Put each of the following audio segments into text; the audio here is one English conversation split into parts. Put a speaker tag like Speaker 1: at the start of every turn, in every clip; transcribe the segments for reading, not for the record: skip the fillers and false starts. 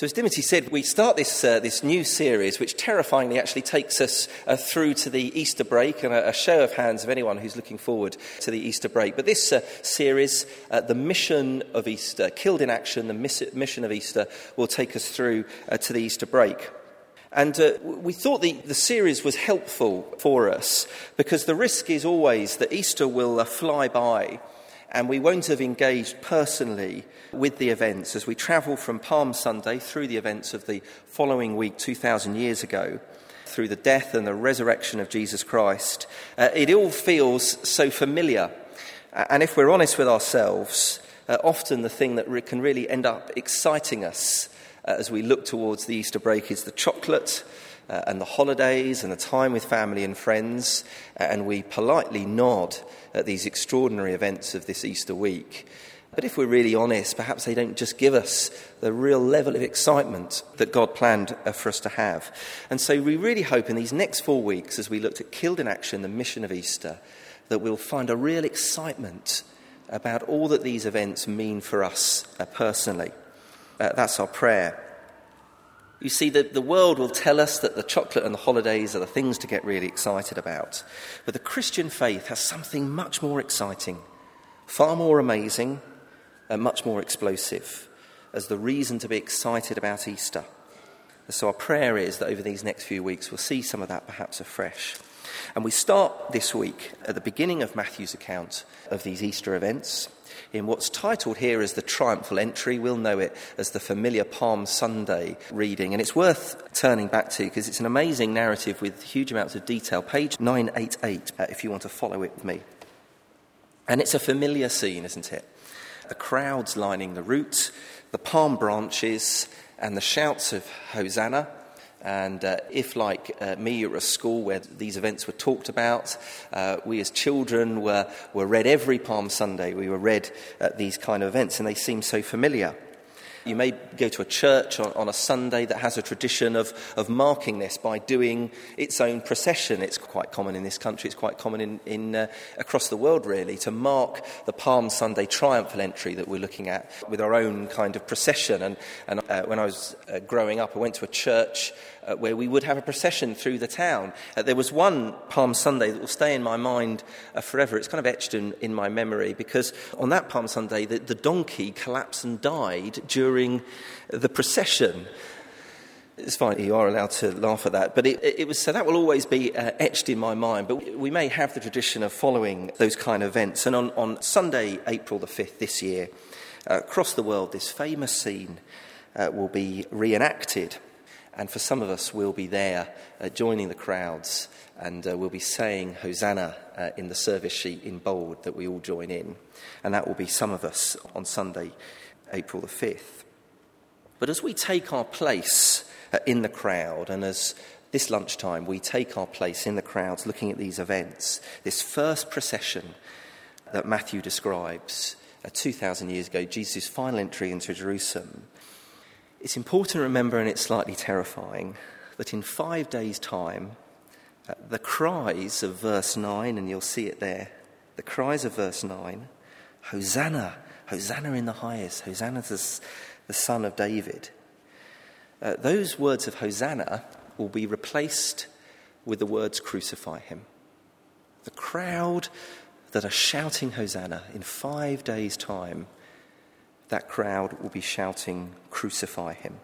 Speaker 1: So as Dimity said, we start this new series, which terrifyingly actually takes us through to the Easter break, and a show of hands of anyone who's looking forward to the Easter break. But this series, The Mission of Easter, Killed in Action, the Mission of Easter, will take us through to the Easter break. And we thought the series was helpful for us because the risk is always that Easter will fly by and we won't have engaged personally with the events as we travel from Palm Sunday through the events of the following week 2,000 years ago, through the death and the resurrection of Jesus Christ. It all feels so familiar. And if we're honest with ourselves, often the thing that can really end up exciting us as we look towards the Easter break is the chocolate and the holidays and the time with family and friends, and we politely nod at these extraordinary events of this Easter week. But if we're really honest, perhaps they don't just give us the real level of excitement that God planned for us to have. And so we really hope in these next 4 weeks, as we looked at Killed in Action, the mission of Easter, that we'll find a real excitement about all that these events mean for us personally. That's our prayer. You see, the world will tell us that the chocolate and the holidays are the things to get really excited about. But the Christian faith has something much more exciting, far more amazing, and much more explosive as the reason to be excited about Easter. So our prayer is that over these next few weeks we'll see some of that perhaps afresh. And we start this week at the beginning of Matthew's account of these Easter events in what's titled here as the triumphal entry. We'll know it as the familiar Palm Sunday reading. And it's worth turning back to because it's an amazing narrative with huge amounts of detail. Page 988, if you want to follow it with me. And it's a familiar scene, isn't it? The crowds lining the route, the palm branches, and the shouts of Hosanna. And if, like me, you're at a school where these events were talked about, we as children were read every Palm Sunday. We were read at these kind of events, and they seem so familiar. You may go to a church on a Sunday that has a tradition of marking this by doing its own procession. It's quite common in this country. It's quite common in across the world, really, to mark the Palm Sunday triumphal entry that we're looking at with our own kind of procession. And when I was growing up, I went to a church where we would have a procession through the town. There was one Palm Sunday that will stay in my mind forever. It's kind of etched in my memory because on that Palm Sunday, the donkey collapsed and died during the procession. It's fine, you are allowed to laugh at that. But it was so that will always be etched in my mind. But we may have the tradition of following those kind of events. And on Sunday, April the 5th this year, across the world, this famous scene will be reenacted. And for some of us, we'll be there joining the crowds and we'll be saying Hosanna in the service sheet in bold that we all join in. And that will be some of us on Sunday, April the 5th. But as we take our place in the crowd, and as this lunchtime we take our place in the crowds looking at these events, this first procession that Matthew describes 2,000 years ago, Jesus' final entry into Jerusalem, it's important to remember, and it's slightly terrifying, that in 5 days' time, the cries of verse 9, and you'll see it there, the cries of verse 9, Hosanna, Hosanna in the highest, Hosanna to the Son of David. Those words of Hosanna will be replaced with the words crucify him. The crowd that are shouting Hosanna in 5 days' time, that crowd will be shouting, crucify him.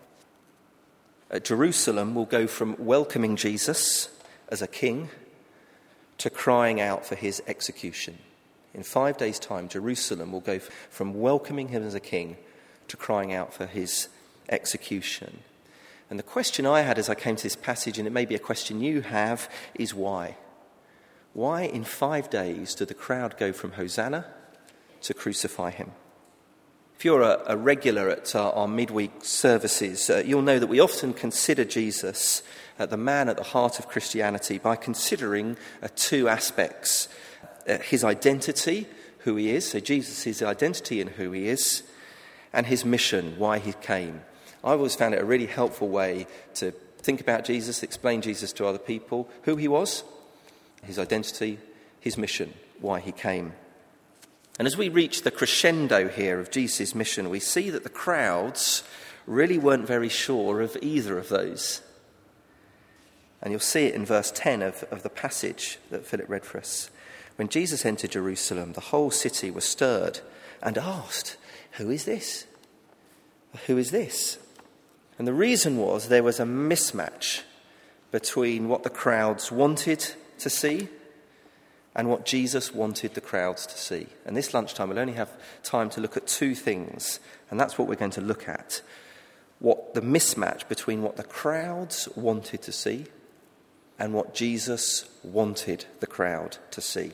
Speaker 1: Jerusalem will go from welcoming Jesus as a king to crying out for his execution. In 5 days' time, Jerusalem will go from welcoming him as a king to crying out for his execution. And the question I had as I came to this passage, and it may be a question you have, is why? Why in 5 days did the crowd go from Hosanna to crucify him? If you're a regular at our midweek services, you'll know that we often consider Jesus the man at the heart of Christianity by considering two aspects. His identity, who he is, so Jesus' his identity and who he is, and his mission, why he came. I always found it a really helpful way to think about Jesus, explain Jesus to other people, who he was, his identity, his mission, why he came. And as we reach the crescendo here of Jesus' mission, we see that the crowds really weren't very sure of either of those. And you'll see it in verse 10 of the passage that Philip read for us. When Jesus entered Jerusalem, the whole city was stirred and asked, "Who is this? Who is this?" And the reason was there was a mismatch between what the crowds wanted to see and what Jesus wanted the crowds to see. And this lunchtime we'll only have time to look at two things, and that's what we're going to look at. What the mismatch between what the crowds wanted to see and what Jesus wanted the crowd to see.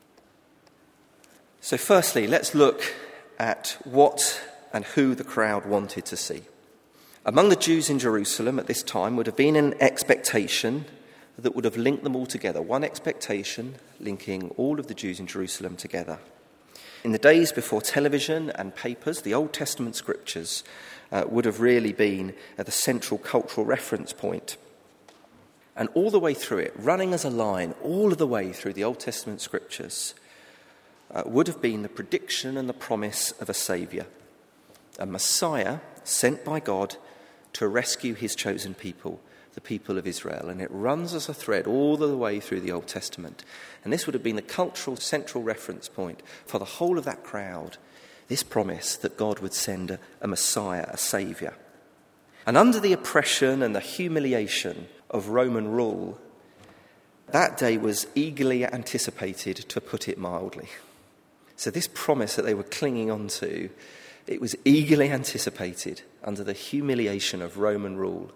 Speaker 1: So firstly, let's look at what and who the crowd wanted to see. Among the Jews in Jerusalem at this time would have been an expectation that would have linked them all together. One expectation linking all of the Jews in Jerusalem together. In the days before television and papers, the Old Testament scriptures would have really been the central cultural reference point. And all the way through it, running as a line, all of the way through the Old Testament scriptures, would have been the prediction and the promise of a Saviour, a Messiah sent by God to rescue his chosen people, the people of Israel. And it runs as a thread all the way through the Old Testament. And this would have been the cultural central reference point for the whole of that crowd, this promise that God would send a Messiah, a Saviour. And under the oppression and the humiliation of Roman rule, that day was eagerly anticipated, to put it mildly. So this promise that they were clinging on to, it was eagerly anticipated under the humiliation of Roman rule.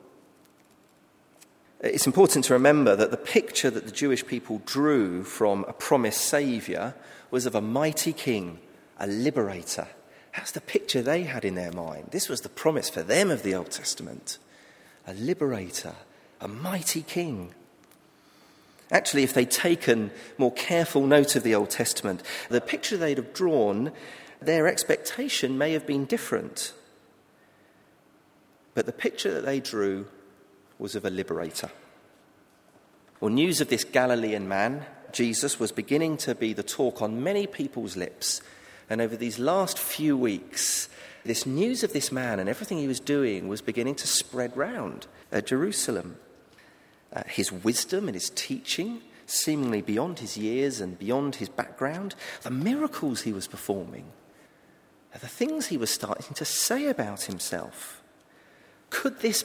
Speaker 1: It's important to remember that the picture that the Jewish people drew from a promised Saviour was of a mighty king, a liberator. That's the picture they had in their mind. This was the promise for them of the Old Testament. A liberator, a mighty king. Actually, if they'd taken more careful note of the Old Testament, the picture they'd have drawn, their expectation may have been different. But the picture that they drew was of a liberator. Well, news of this Galilean man, Jesus, was beginning to be the talk on many people's lips. And over these last few weeks, this news of this man and everything he was doing was beginning to spread round Jerusalem. His wisdom and his teaching, seemingly beyond his years and beyond his background, the miracles he was performing, the things he was starting to say about himself. Could this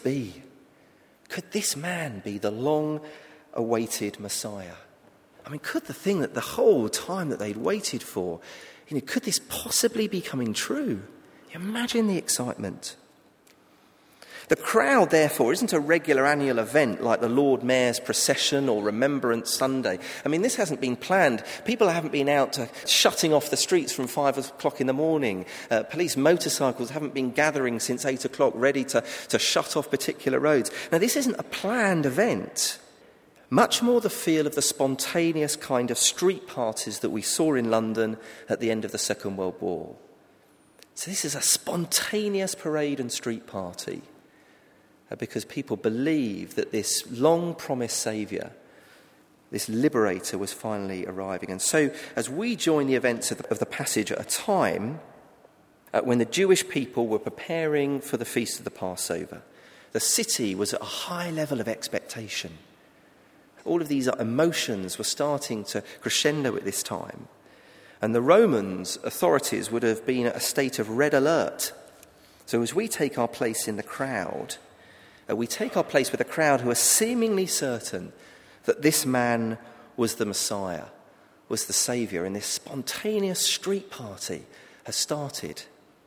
Speaker 1: man be the long-awaited Messiah? I mean, could the thing that the whole time that they'd waited for, could this possibly be coming true? Imagine the excitement. The crowd, therefore, isn't a regular annual event like the Lord Mayor's procession or Remembrance Sunday. I mean, this hasn't been planned. People haven't been out shutting off the streets from 5 o'clock in the morning. Police motorcycles haven't been gathering since 8 o'clock, ready to shut off particular roads. Now, this isn't a planned event. Much more the feel of the spontaneous kind of street parties that we saw in London at the end of the Second World War. So this is a spontaneous parade and street party. Because people believe that this long-promised Saviour, this liberator, was finally arriving. And so, as we join the events of the passage at a time when the Jewish people were preparing for the Feast of the Passover, the city was at a high level of expectation. All of these emotions were starting to crescendo at this time. And the Romans authorities would have been at a state of red alert. So as we take our place in the crowd, we take our place with a crowd who are seemingly certain that this man was the Messiah, was the Saviour, and this spontaneous street party has started.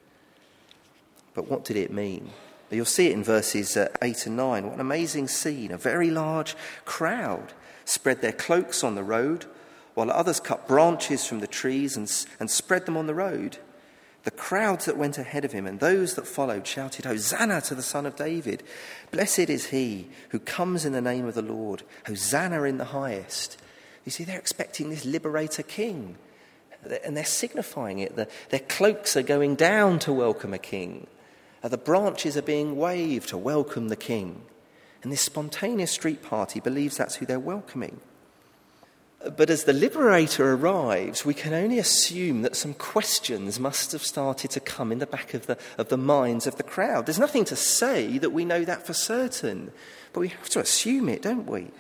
Speaker 1: But what did it mean? You'll see it in verses 8 and 9. What an amazing scene. A very large crowd spread their cloaks on the road, while others cut branches from the trees and spread them on the road. The crowds that went ahead of him and those that followed shouted, "Hosanna to the Son of David! Blessed is he who comes in the name of the Lord! Hosanna in the highest!" You see, they're expecting this liberator king, and they're signifying it. Their cloaks are going down to welcome a king. The branches are being waved to welcome the king. And this spontaneous street party believes that's who they're welcoming. But as the liberator arrives, we can only assume that some questions must have started to come in the back of the minds of the crowd. There's nothing to say that we know that for certain, but we have to assume it, don't we?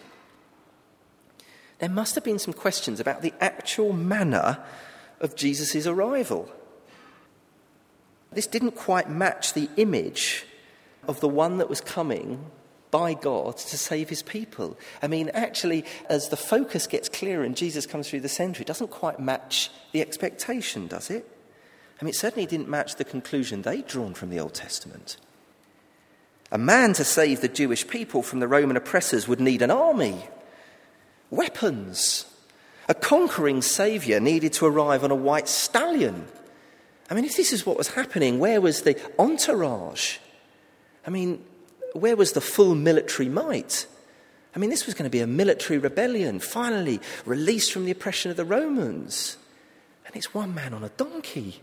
Speaker 1: There must have been some questions about the actual manner of Jesus' arrival. This didn't quite match the image of the one that was coming by God to save his people. I mean, actually, as the focus gets clearer and Jesus comes through the centre, it doesn't quite match the expectation, does it? I mean, it certainly didn't match the conclusion they'd drawn from the Old Testament. A man to save the Jewish people from the Roman oppressors would need an army, weapons. A conquering saviour needed to arrive on a white stallion. I mean, if this is what was happening, where was the entourage? I mean, where was the full military might? I mean, this was going to be a military rebellion, finally released from the oppression of the Romans. And it's one man on a donkey.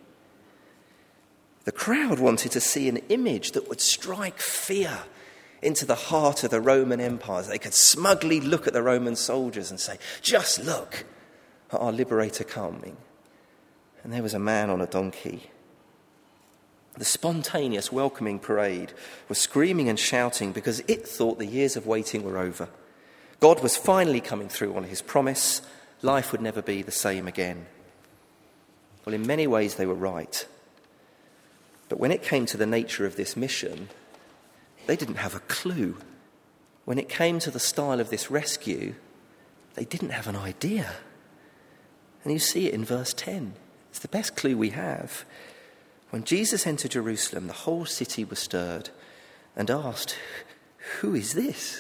Speaker 1: The crowd wanted to see an image that would strike fear into the heart of the Roman Empire. They could smugly look at the Roman soldiers and say, just look at our liberator coming. And there was a man on a donkey. The spontaneous welcoming parade was screaming and shouting because it thought the years of waiting were over. God was finally coming through on his promise. Life would never be the same again. Well, in many ways they were right. But when it came to the nature of this mission, they didn't have a clue. When it came to the style of this rescue, they didn't have an idea. And you see it in verse 10. It's the best clue we have. When Jesus entered Jerusalem, the whole city was stirred and asked, "Who is this?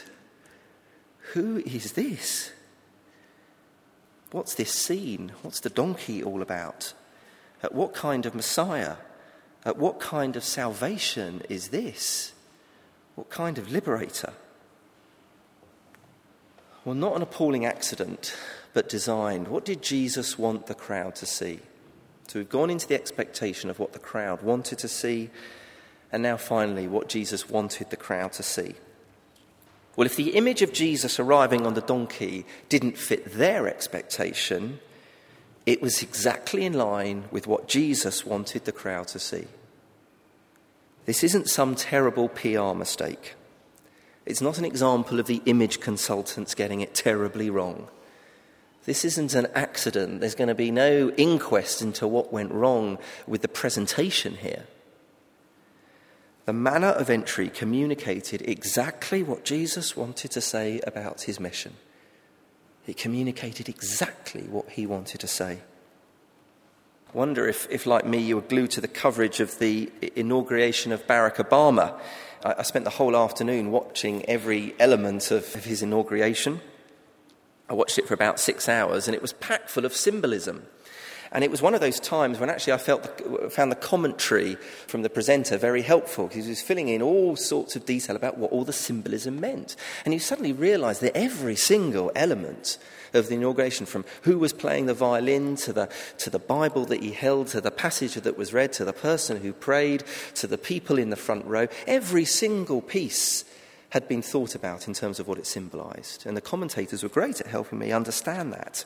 Speaker 1: Who is this? What's this scene? What's the donkey all about? What kind of Messiah? What kind of salvation is this? What kind of liberator?" Well, not an appalling accident, but designed. What did Jesus want the crowd to see? So we've gone into the expectation of what the crowd wanted to see, and now finally what Jesus wanted the crowd to see. Well, if the image of Jesus arriving on the donkey didn't fit their expectation, it was exactly in line with what Jesus wanted the crowd to see. This isn't some terrible PR mistake. It's not an example of the image consultants getting it terribly wrong. This isn't an accident. There's going to be no inquest into what went wrong with the presentation here. The manner of entry communicated exactly what Jesus wanted to say about his mission. It communicated exactly what he wanted to say. I wonder if like me, you were glued to the coverage of the inauguration of Barack Obama. I spent the whole afternoon watching every element of his inauguration. I watched it for about 6 hours, and it was packed full of symbolism. And it was one of those times when actually I found the commentary from the presenter very helpful, because he was filling in all sorts of detail about what all the symbolism meant. And you suddenly realise that every single element of the inauguration, from who was playing the violin to the Bible that he held, to the passage that was read, to the person who prayed, to the people in the front row, every single piece had been thought about in terms of what it symbolised. And the commentators were great at helping me understand that.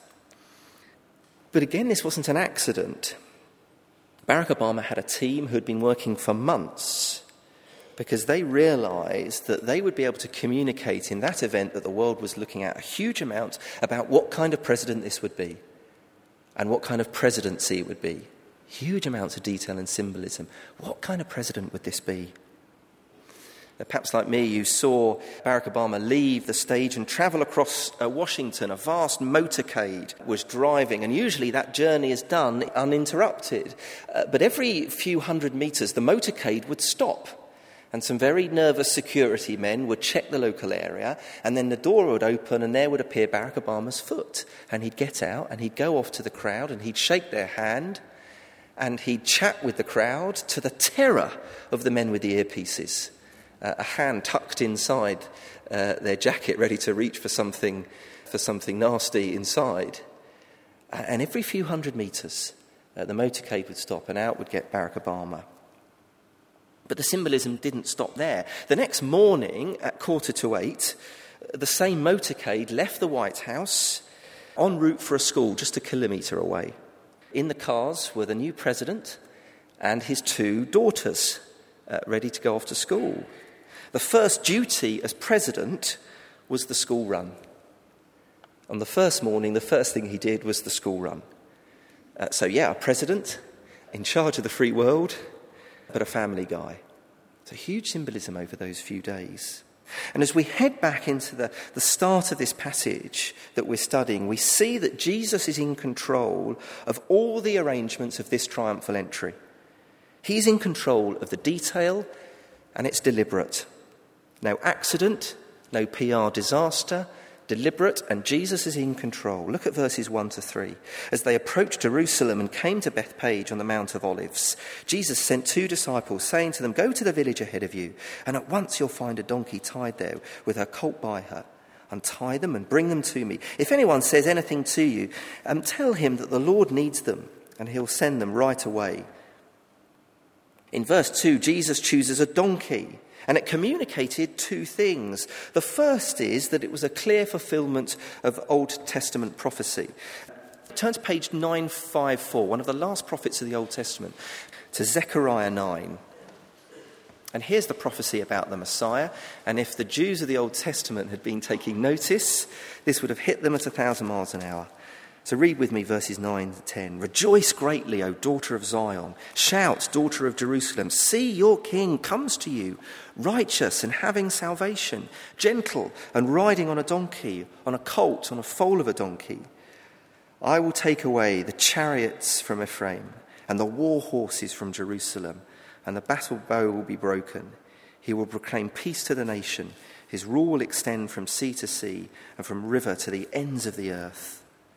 Speaker 1: But again, this wasn't an accident. Barack Obama had a team who had been working for months because they realised that they would be able to communicate in that event that the world was looking at a huge amount about what kind of president this would be and what kind of presidency it would be. Huge amounts of detail and symbolism. What kind of president would this be? Perhaps like me, you saw Barack Obama leave the stage and travel across Washington. A vast motorcade was driving, and usually that journey is done uninterrupted. But every few hundred metres, the motorcade would stop, and some very nervous security men would check the local area, and then the door would open, and there would appear Barack Obama's foot. And he'd get out, and he'd go off to the crowd, and he'd shake their hand, and he'd chat with the crowd, to the terror of the men with the earpieces. A hand tucked inside their jacket, ready to reach for something nasty inside. And every few hundred metres, the motorcade would stop and out would get Barack Obama. But the symbolism didn't stop there. The next morning at 7:45, the same motorcade left the White House en route for a school just a kilometre away. In the cars were the new president and his 2 daughters, ready to go off to school. The first duty as president was the school run. On the first morning, the first thing he did was the school run. A president in charge of the free world, but a family guy. It's a huge symbolism over those few days. And as we head back into the start of this passage that we're studying, we see that Jesus is in control of all the arrangements of this triumphal entry. He's in control of the detail, and it's deliberate. No accident, no PR disaster, deliberate, and Jesus is in control. Look at verses 1-3. As they approached Jerusalem and came to Bethphage on the Mount of Olives, Jesus sent 2 disciples, saying to them, "Go to the village ahead of you, and at once you'll find a donkey tied there with her colt by her. Untie them and bring them to me. If anyone says anything to you, tell him that the Lord needs them, and he'll send them right away." In verse 2, Jesus chooses a donkey. And it communicated 2 things. The first is that it was a clear fulfillment of Old Testament prophecy. Turn to page 954, one of the last prophets of the Old Testament, to Zechariah 9. And here's the prophecy about the Messiah. And if the Jews of the Old Testament had been taking notice, this would have hit them at 1,000 miles an hour. So read with me verses 9-10. "Rejoice greatly, O daughter of Zion. Shout, daughter of Jerusalem. See, your king comes to you, righteous and having salvation, gentle and riding on a donkey, on a colt, on a foal of a donkey. I will take away the chariots from Ephraim and the war horses from Jerusalem, and the battle bow will be broken. He will proclaim peace to the nation. His rule will extend from sea to sea and from river to the ends of the earth."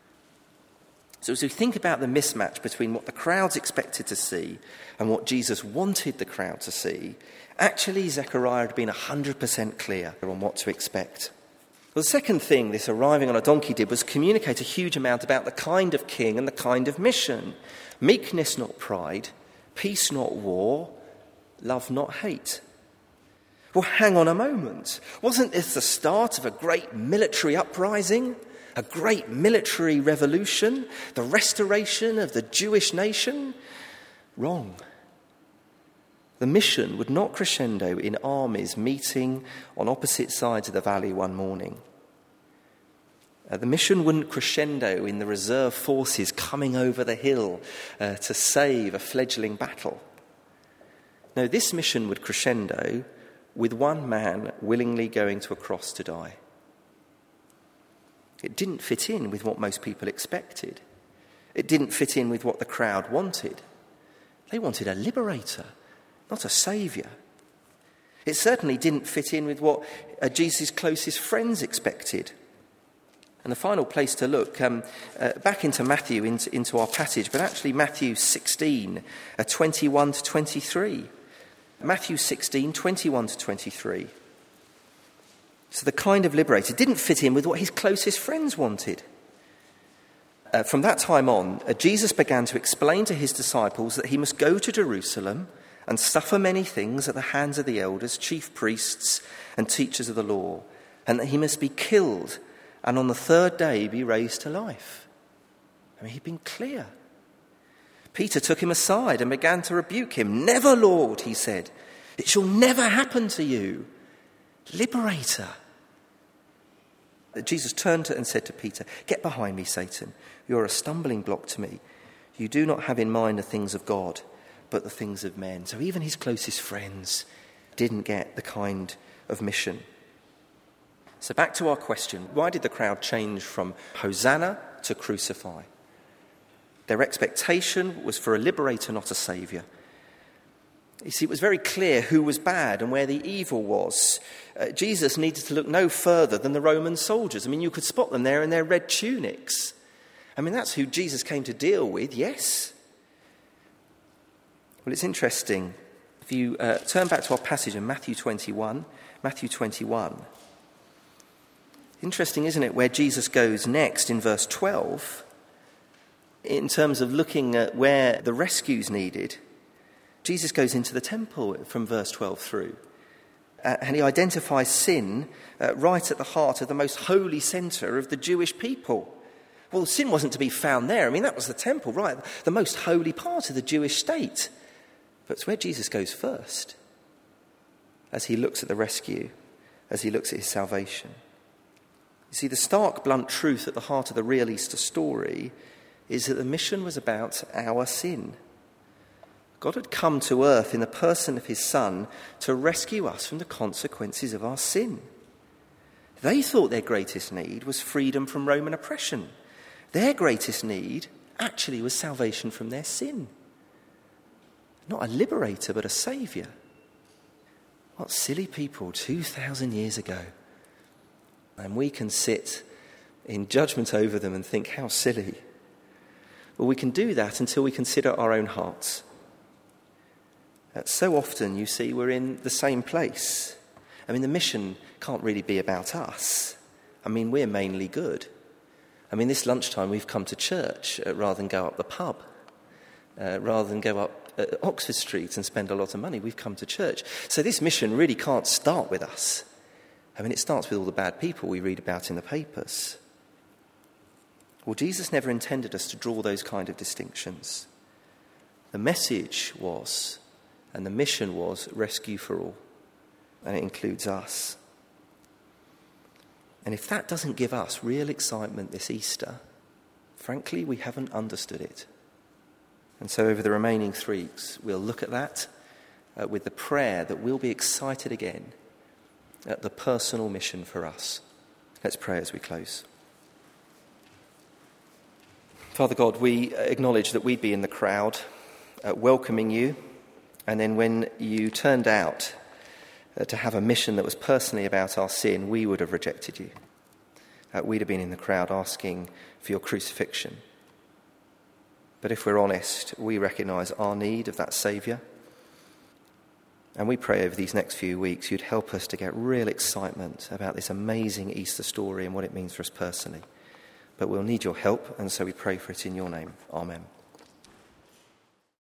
Speaker 1: So as we think about the mismatch between what the crowds expected to see and what Jesus wanted the crowd to see, actually Zechariah had been 100% clear on what to expect. Well, the second thing this arriving on a donkey did was communicate a huge amount about the kind of king and the kind of mission. Meekness, not pride. Peace, not war. Love, not hate. Well, hang on a moment. Wasn't this the start of a great military uprising? A great military revolution, the restoration of the Jewish nation? Wrong. The mission would not crescendo in armies meeting on opposite sides of the valley one morning. The mission wouldn't crescendo in the reserve forces coming over the hill to save a fledgling battle. No, this mission would crescendo with one man willingly going to a cross to die. It didn't fit in with what most people expected. It didn't fit in with what the crowd wanted. They wanted a liberator, not a saviour. It certainly didn't fit in with what Jesus' closest friends expected. And the final place to look, back into Matthew, into our passage, but actually Matthew 16, 21-23. Matthew 16, 21-23. So the kind of liberator didn't fit in with what his closest friends wanted. From that time on, Jesus began to explain to his disciples that he must go to Jerusalem and suffer many things at the hands of the elders, chief priests, and teachers of the law, and that he must be killed and on the 3rd day be raised to life. I mean, he'd been clear. Peter took him aside and began to rebuke him. "Never, Lord," he said. "It shall never happen to you. Liberator." Jesus turned and said to Peter, "Get behind me, Satan. You're a stumbling block to me. You do not have in mind the things of God, but the things of men." So even his closest friends didn't get the kind of mission. So back to our question. Why did the crowd change from Hosanna to crucify? Their expectation was for a liberator, not a saviour. You see, it was very clear who was bad and where the evil was. Jesus needed to look no further than the Roman soldiers. I mean, you could spot them there in their red tunics. I mean, that's who Jesus came to deal with, yes. Well, it's interesting. If you turn back to our passage in Matthew 21. Interesting, isn't it, where Jesus goes next in verse 12, in terms of looking at where the rescue's needed. Jesus goes into the temple from verse 12 through, and he identifies sin right at the heart of the most holy centre of the Jewish people. Well, sin wasn't to be found there. I mean, that was the temple, right? The most holy part of the Jewish state. But it's where Jesus goes first, as he looks at the rescue, as he looks at his salvation. You see, the stark, blunt truth at the heart of the real Easter story is that the mission was about our sin. God had come to earth in the person of his Son to rescue us from the consequences of our sin. They thought their greatest need was freedom from Roman oppression. Their greatest need actually was salvation from their sin. Not a liberator, but a saviour. What silly people 2,000 years ago. And we can sit in judgment over them and think, how silly. Well, we can do that until we consider our own hearts. So often, you see, we're in the same place. I mean, the mission can't really be about us. I mean, we're mainly good. I mean, this lunchtime we've come to church rather than go up the pub, rather than go up Oxford Street and spend a lot of money. We've come to church. So this mission really can't start with us. I mean, it starts with all the bad people we read about in the papers. Well, Jesus never intended us to draw those kind of distinctions. The message was, and the mission was, rescue for all. And it includes us. And if that doesn't give us real excitement this Easter, frankly, we haven't understood it. And so over the remaining 3 weeks, we'll look at that with the prayer that we'll be excited again at the personal mission for us. Let's pray as we close. Father God, we acknowledge that we'd be in the crowd welcoming you, and then when you turned out to have a mission that was personally about our sin, we would have rejected you. We'd have been in the crowd asking for your crucifixion. But if we're honest, we recognise our need of that saviour. And we pray over these next few weeks you'd help us to get real excitement about this amazing Easter story and what it means for us personally. But we'll need your help, and so we pray for it in your name. Amen.